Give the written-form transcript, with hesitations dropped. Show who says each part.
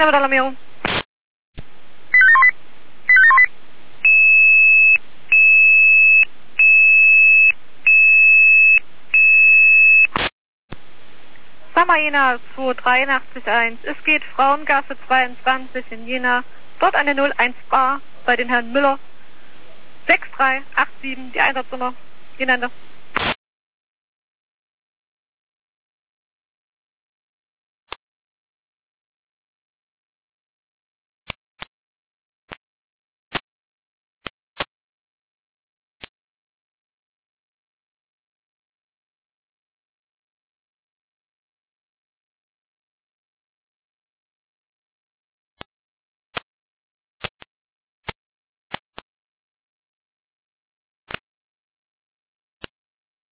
Speaker 1: Jena mit Alarmierung. Summer Jena 2881. Es geht Frauengasse 22 in Jena. Dort eine 01 Bar bei den Herrn Müller. 6387, die Einsatznummer. Jena.